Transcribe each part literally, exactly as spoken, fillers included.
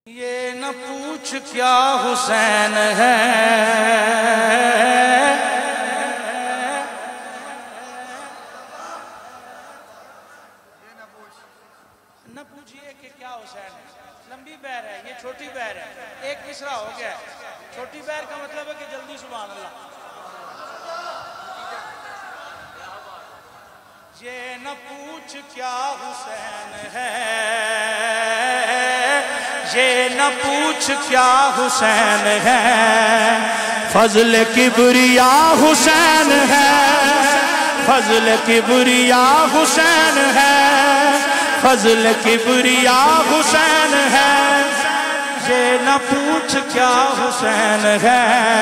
یہ نہ پوچھ کیا حسین ہے، نہ پوچھئے کہ کیا حسین ہے۔ لمبی بیر ہے، یہ چھوٹی بیر ہے، ایک مصرع ہو گیا ہے۔ چھوٹی بیر کا مطلب ہے کہ جلدی سبحان اللہ۔ یہ نہ پوچھ کیا حسین ہے، یہ نہ پوچھ کیا حسین ہے، فضل کبریا حسین ہے، فضل کبریا حسین ہے، فضل کبریا حسین ہے، یہ نہ پوچھ کیا حسین ہے۔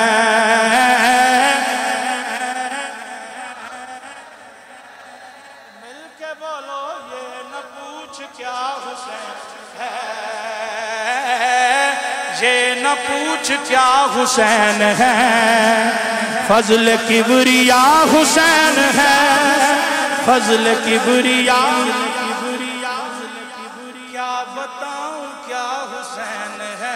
مل کے بولو یہ نہ پوچھ کیا حسین ہے، یہ نہ پوچھ کیا حسین ہے، فضل کبریا حسین ہے، فضل کبریا کیا بتاؤں کیا حسین ہے،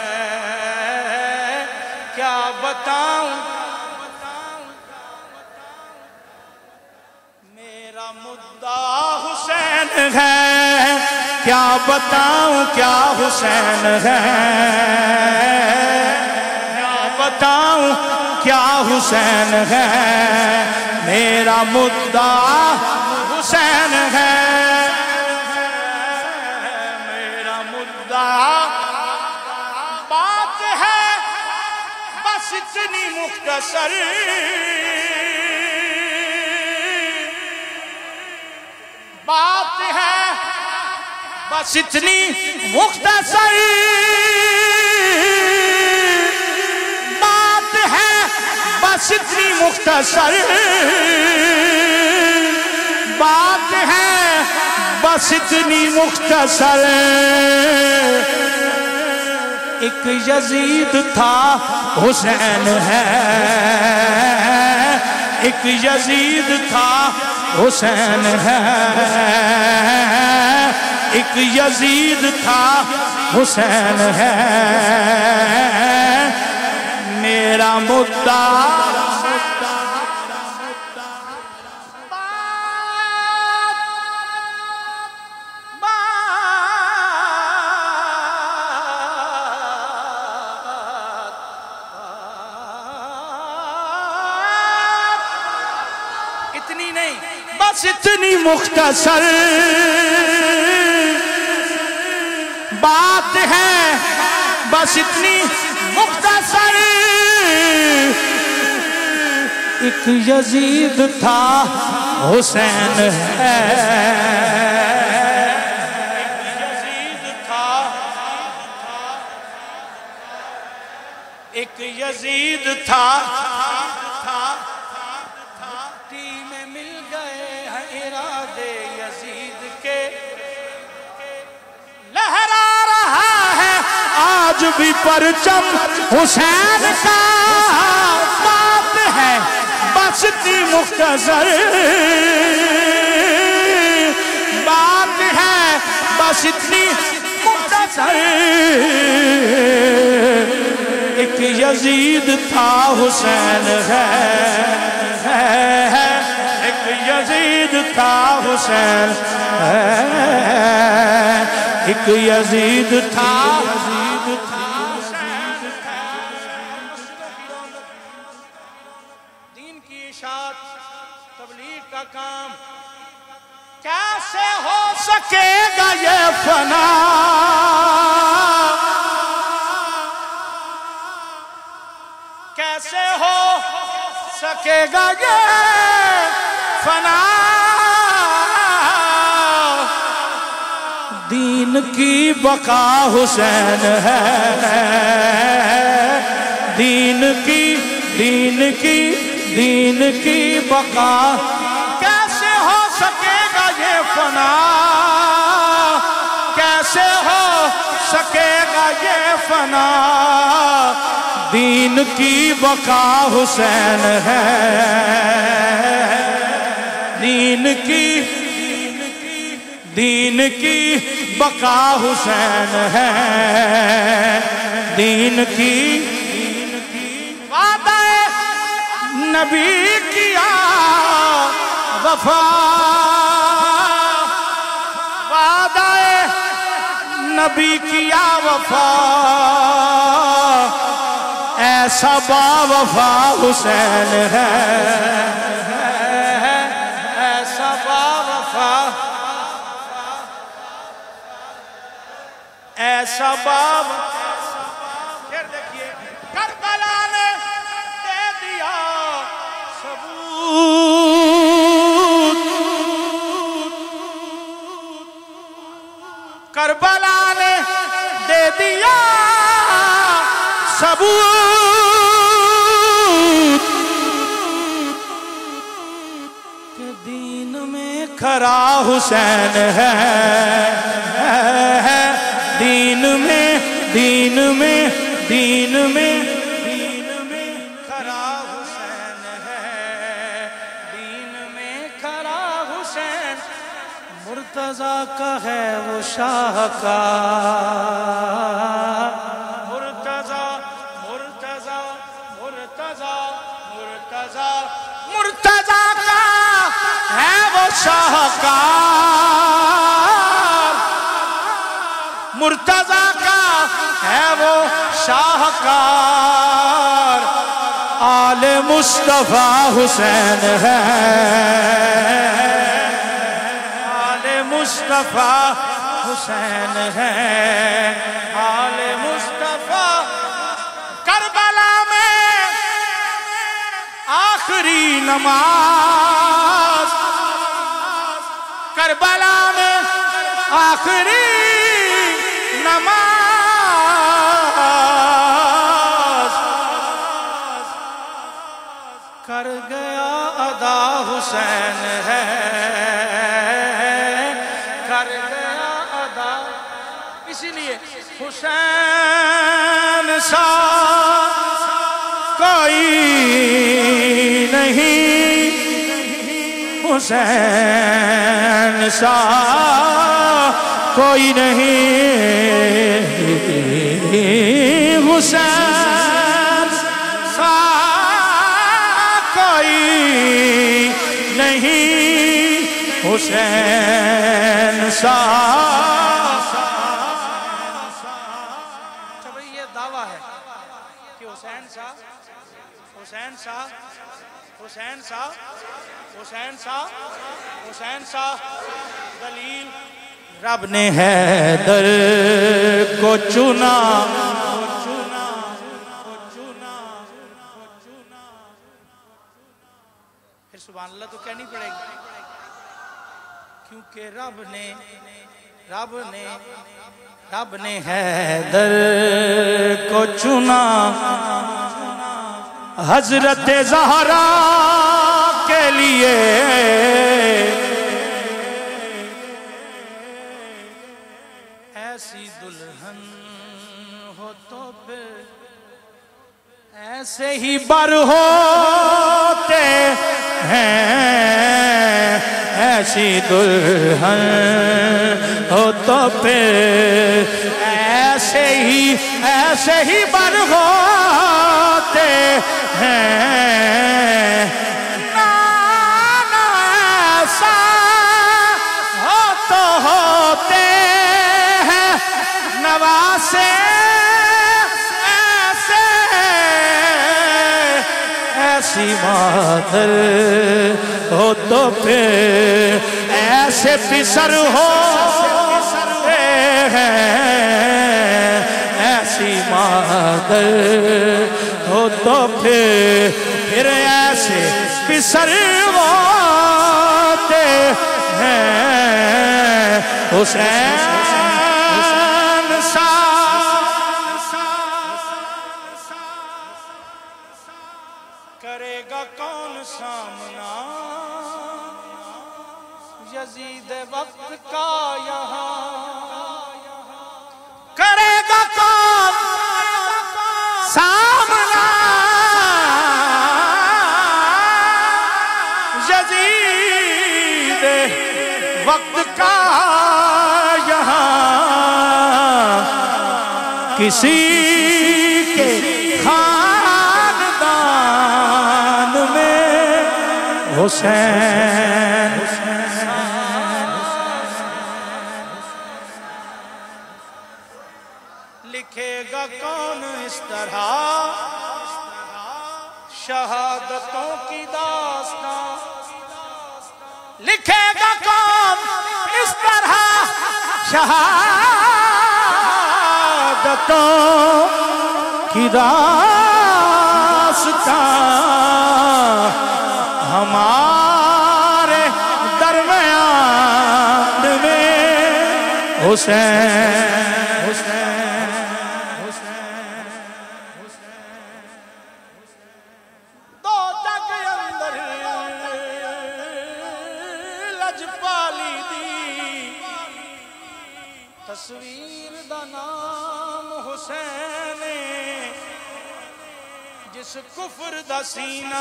کیا بتاؤں میرا مدعا حسین ہے، کیا بتاؤں کیا حسین ہے، کیا بتاؤں کیا حسین ہے، میرا مدعا حسین ہے، میرا مدعا بات ہے بس اتنی مختصر، بات ہے بس اتنی مختصر، بات ہے بس اتنی مختصر، بات ہے بس اتنی مختصر۔ ایک یزید تھا حسین ہے، ایک یزید تھا حسین ہے، ایک یزید تھا حسین ہے، میرا مدعا اتنی نہیں بس اتنی مختصر، بات ہے بس اتنی مختصر، ایک یزید تھا حسین ہے، ایک یزید تھا، ایک یزید تھا، میں مل گئے ہیں ارادے یزید کے، لہرا رہا ہے آج بھی پرچم حسین کا، بات ہے بس اتنی مختصر، بات ہے بس اتنی مختصر، ایک یزید تھا حسین ہے، ایک یزید تھا حسین ہے، ایک یزید تھا، دین کی اشاعت تبلیغ کا کام کیسے ہو سکے گا یہ فنا، کیسے ہو سکے گا یہ فنا، دین کی بقا حسین ہے، دین کی دین کی دین کی بقا، کیسے ہو سکے گا یہ فنا، کیسے ہو سکے گا یہ فنا، دین کی بقا حسین ہے، دین کی دین کی بقا حسین ہے، دین کی وعدہ نبی کیا وفا، وعدہ نبی کیا وفا، ایسا با وفا حسین ہے، ایسا با وفا، ایسا با پھر دیکھیے کربلا نے دے دیا ثبوت، کربلا نے دے دیا ثبوت کہ دین میں کھرا حسین ہے، دین میں دین میں دین میں دین میں کھرا حسین ہے، دین میں کھرا حسین مرتضیٰ کا ہے وہ شاہکار، مرتضیٰ مرتضیٰ مرتضیٰ مرتضیٰ مرتضیٰ کا ہے وہ شاہکار، مرتضیٰ کا ہے وہ شاہکار، آل مصطفیٰ حسین ہے، آل مصطفیٰ حسین ہے، آل مصطفیٰ کربلا میں آخری نماز، کربلا میں آخری نماز کر گیا ادا حسین ہے، کر گیا ادا، اسی لیے حسین سا کوئی نہیں، حسین سا کوئی نہیں، حسین سا کوئی نہیں، حسین سا۔ اچھا بھئی یہ دعویٰ ہے کہ حسین سا حسین سا حسین سا حسین سا حسین سا دلیل رب نے حیدر کو چنا، پھر سبحان اللہ تو کہنی پڑے گی، کیونکہ رب نے رب نے رب نے حیدر کو چنا، حضرت زہرا کے لیے، ایسی دلہن ہو تو پھر ایسے ہی بر ہوتے ہیں، ایسی دلہن ہو تو پھر ایسے ہی ایسے ہی بر ہوتے ہیں، نانا ایسا ہو تو ہوتے ہیں، نواسے ایسے، ایسی مادر ہو تو پھر ایسے پسر ہوتے ہیں، ایسی مادر ہو تو پھر پھر ایسے پسر ہوتے ہیں، حسین سا کرے گا کون سامنا یزید وقت کا یہاں، کرے گا کون سامنا یزید وقت کا یہاں، کسی کے خاندان میں حسین لکھے گا کون اس طرح شہادتوں کی داستان لکھے گا کون اس طرح شہادتوں کی داستان ہمارے درمیان میں حسین تصویر دا نام حسین جس کفر دا سینہ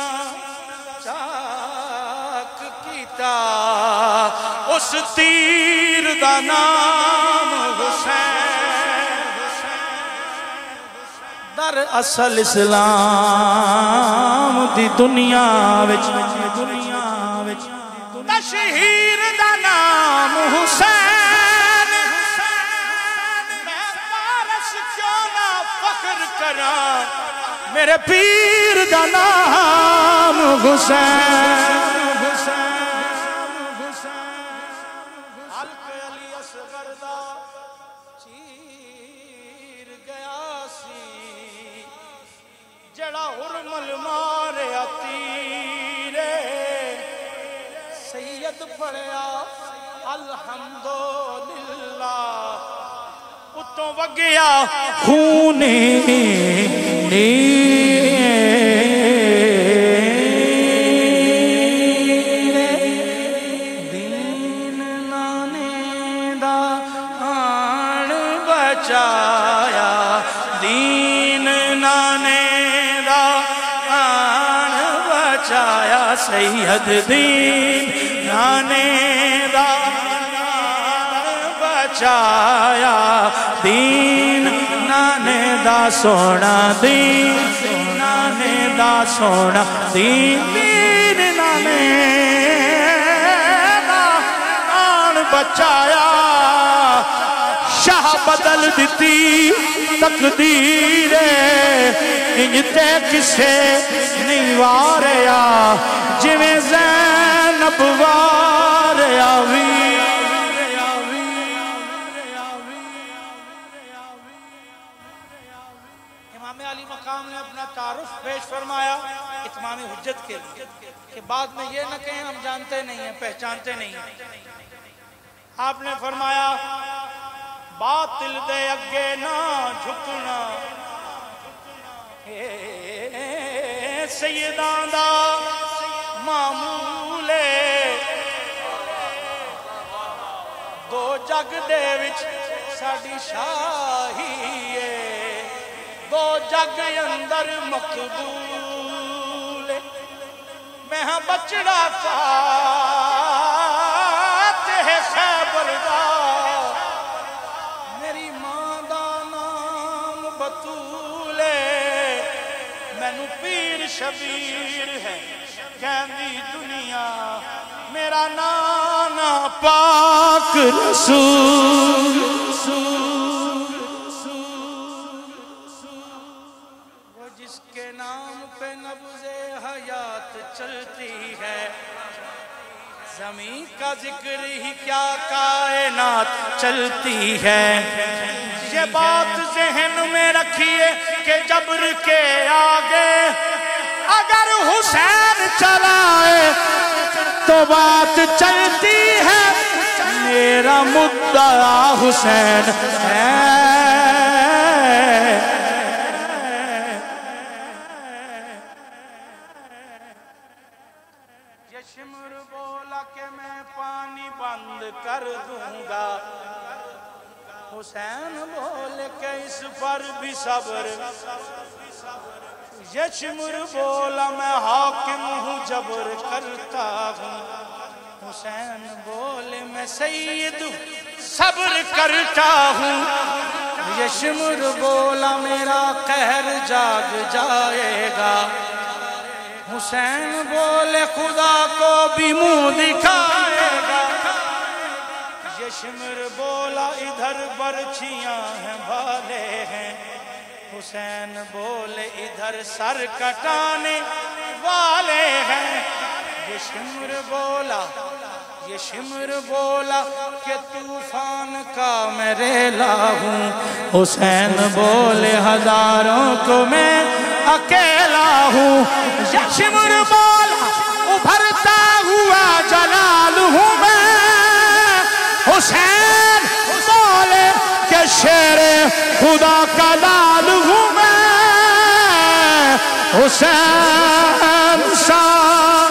چاک کیتا اس تیر دا نام حسین در اصل اسلام دی دنیا وچ تشہیر دا نام حسین میرے پیر دا نام حسین حلق علی اصغر دا چیر گیا سی جڑا حرمل ماریا تیرے سید پڑھیا الحمدللہ اتوں وگیا خون دین نانے دا آن بچایا دین نانے دا آن بچایا سید دین نانے دا بچایا دین نانے دا سونا دین نانے دا سونا دین دین نانے دا آن بچایا شاہ بدل دیتی تقدیر انجتے کسے نہیں واریا جویں زینب واریا وی نے اپنا تعارف پیش فرمایا اتمام حجت کے لیے کہ بعد میں یہ نہ کہیں ہم جانتے نہیں ہیں پہچانتے نہیں ہیں آپ نے فرمایا باطل دے اگے نہ جھکنا سیداں دا معمول دو جگ دے وچ ساڈی شاہی ہے دو جگ اندر مقبول میں ہاں بچڑا فاتح خیبر دا میری ماں دا نام بطول مینو پیر شبیر ہے کہندی دنیا میرا نانا پاک رسول کے نام پہ نبض حیات چلتی ہے زمین کا ذکر ہی کیا کائنات چلتی ہے یہ بات ذہن میں رکھیے کہ جبر کے آگے اگر حسین چلائے تو بات چلتی ہے میرا مدعا حسین ہے شمر بولا کہ میں پانی بند کر دوں گا حسین بول کے اس پر بھی صبر یہ شمر بولا میں حاکم ہوں جبر کرتا ہوں حسین بولے میں سید ہوں صبر کرتا ہوں. یہ شمر بولا میرا قہر جاگ جائے گا. حسین بولے خدا کو بھی منہ دکھائے گا. یہ شمر بولا ادھر برچھیاں ہیں بھالے ہیں. حسین بولے ادھر سر کٹانے والے ہیں. یہ شمر بولا یہ شمر بولا کہ طوفان کا میں ریلا ہوں. حسین بولے ہزاروں کو میں اکیلا ہوں. یہ شمر بولا ابھرتا ہوا جلال ہوں میں. حسین بولے کہ شیر خدا کا لال ہوں میں. حسین شاہ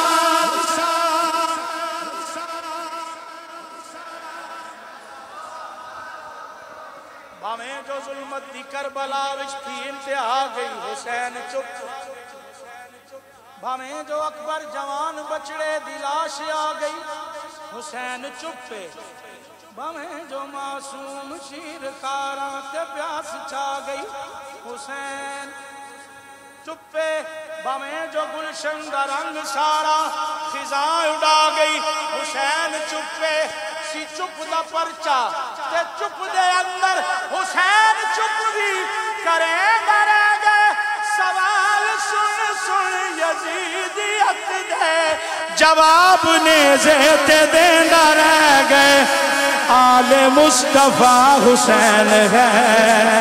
ہمیں جو ظلمت دی کربلا وچ تھی انتہا گئی. حسین چپ. ہمیں جو اکبر جوان بچڑے دی لاش آ گئی. حسین چپ پہ. ہمیں جو معصوم شیر کاراں تے پیاس چھا گئی. حسین چپ پہ. ہمیں جو گلشن دا رنگ سارا خزاں اڑا گئی. حسین چپ پہ. سی چپ دا پرچا تے چپ دے اندر حسین چپ بھی کرے گرے گے. سوال سن سن یزیدیت دے جواب نیزے تے دینا رہ گئے. آل مصطفیٰ حسین ہے.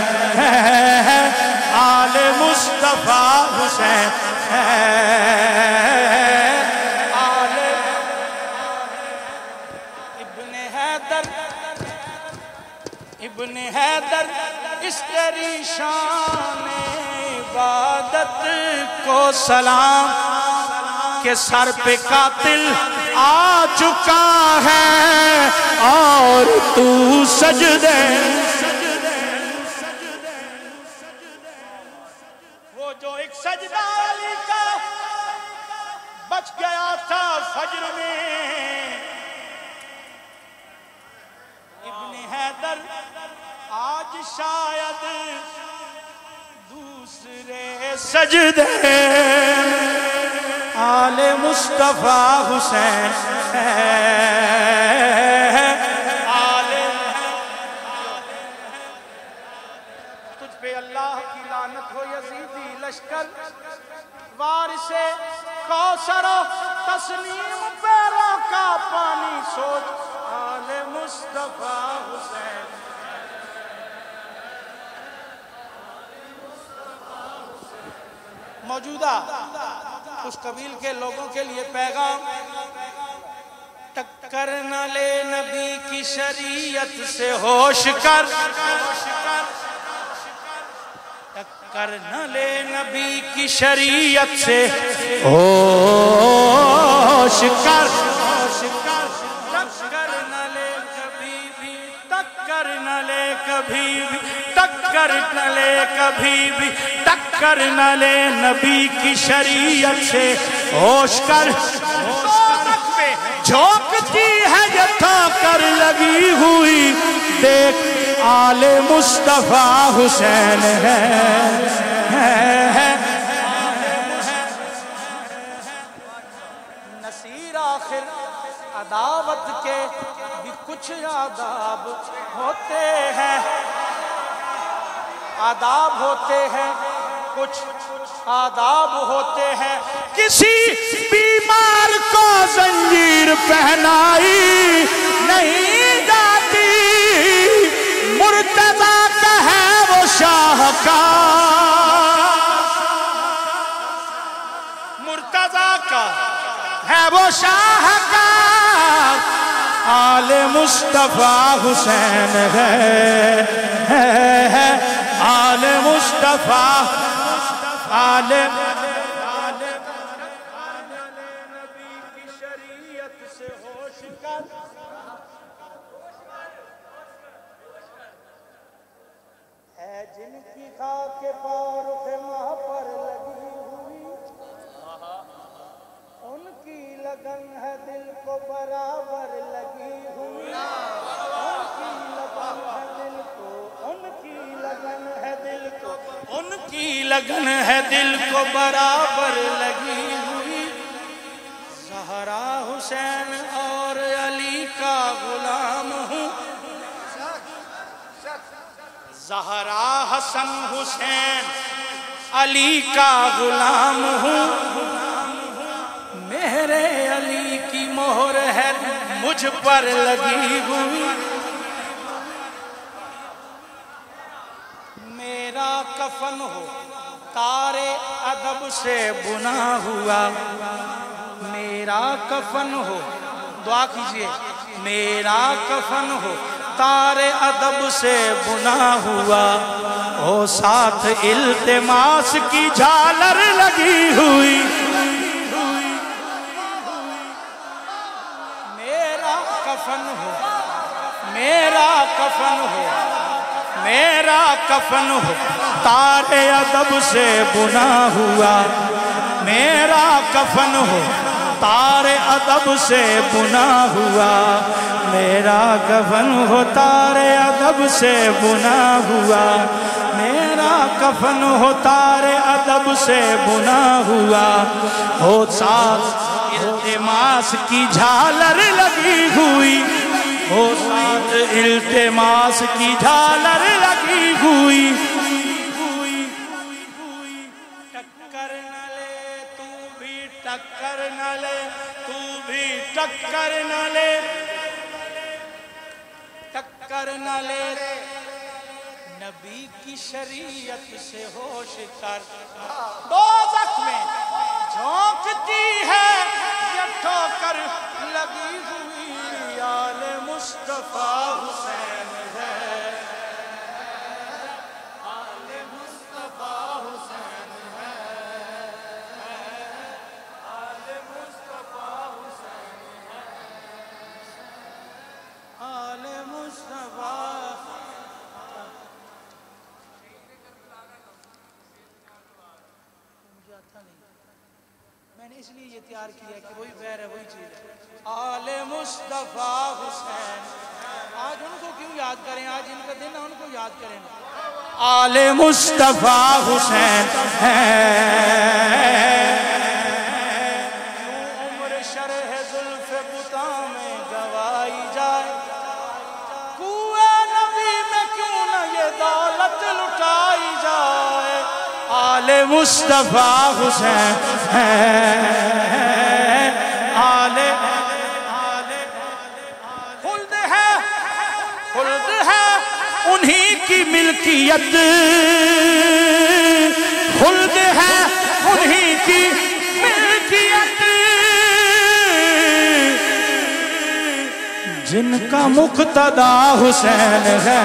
آل مصطفیٰ حسین ہے. ابن حیدر اس تیری شان عبادت کو سلام کہ سر پہ قاتل آ چکا ہے اور تو سجدے. وہ جو ایک سجدہ علی کا بچ گیا تھا فجر میں. ابن حیدر آج شاید دوسرے سجدے. آل مصطفیٰ حسین آل. تجھ پہ اللہ کی لعنت ہو یزیدی لشکر. وارث کوثر و تسلیم پیروں کا پانی سوچ. آل مصطفیٰ حسین. موجودہ اس قبیل کے لوگوں کے لیے پیغام. ٹکر نہ لے نبی کی شریعت سے ہوش کر. ٹکر نہ لے نبی کی شریعت سے ہوش کر. ٹکر نہ لے کبھی بھی. ٹکر نہ لے کبھی بھی. ٹکر نہ لے کبھی بھی. ٹکر نہ لے نبی کی شریعت سے ہوش کر. جھونکتی ہے یہ ٹھوکر لگی ہوئی دیکھ آل مصطفیٰ حسین ہے. نصیر آخر عداوت کے بھی کچھ آداب ہوتے ہیں. آداب ہوتے ہیں کچھ آداب ہوتے ہیں. کسی بیمار کو زنجیر پہنائی نہیں جاتی. مرتضیٰ کا ہے وہ شاہکار. مرتضیٰ کا ہے وہ شاہکار. آل مصطفیٰ حسین ہے. آل مصطفیٰ آل نبی کی شریعت سے ہوش کر. ہے جن کی خاک پارخ ماہ پر لگی ہوئی ان کی لگن ہے دل کو برابر لگی ہوئی. ان کی लगन है दिल को, उनकी लगन है दिल को बराबर लगी हुई। ज़हरा हुसैन और अली का गुलाम हूँ, ज़हरा हसन हुसैन अली का गुलाम हूँ। मेरे अली की मोहर है मुझ पर लगी हुई। मेरा कफन हो तारे अदब से बुना हुआ, मेरा कफन हो, दुआ कीजिए, मेरा कफन हो तारे अदब से बुना हुआ, ओ साथ इल्तिमास की झालर लगी हुई। मेरा कफन हो, मेरा कफन हो, मेरा कफन हो तारे अदब से बुना हुआ, मेरा कफन हो तारे अदब से बुना हुआ, मेरा कफन हो तारे अदब से बुना हुआ, मेरा कफन हो तारे अदब से बुना हुआ, हो साथ इल्तिमास की झालर लगी हुई, हो साथ इल्तिमास की झालर लगी हुई। टक्कर न ले तू भी, टक्कर न ले तू भी, टक्कर न ले, टक्कर न ले नबी की शरीयत से होश कर। दोज़ख में झोंकती है ये ठोकर लगी हुई, आले मुस्तफा हुसैन है, आले मुस्तफा हुसैन है, आले मुस्तफा हुसैन है, आले मुस्तफा। मुझे आता नहीं, मैंने इसलिए ये तैयार किया कि वही बैर है, वही चीज है। आले मुस्तफा हुसैन, आज उनको क्यों याद करें, आज इनका दिन है, उनको याद करें। आले मुस्तफा हुसैन है, उम्र शरह जुल्फ़े बुता में गवाई जाए, कुए नबी में क्यों न ये दौलत लुटाई जाए। आले मुस्तफा हुसैन है, आले खुल्द है, खुल्द है उन्हीं की मिल्कियत, खुल्द है उन्हीं की मिल्कियत, जिनका मुक्तदा हुसैन है,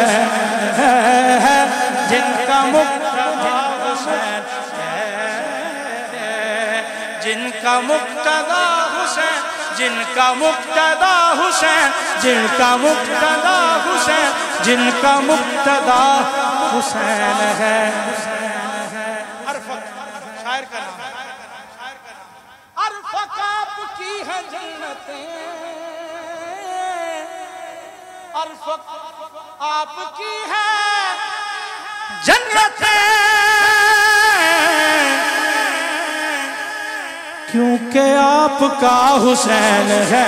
जिनका मुक्तदा हुसैन है, जिनका मुक्तदा हुसैन, जिनका मुक्तदा हुसैन, जिनका मुक्तदा हुसैन, जिनका मुक्तदा हुसैन है। अरफक शायर का नाम, अरफक आपकी है जन्नतें, अरफक आपकी है जन्नतें, क्योंकि आपका हुसैन है,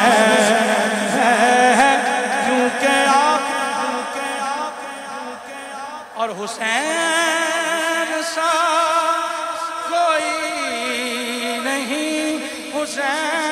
क्योंकि आप, और हुसैन सा कोई नहीं, हुसैन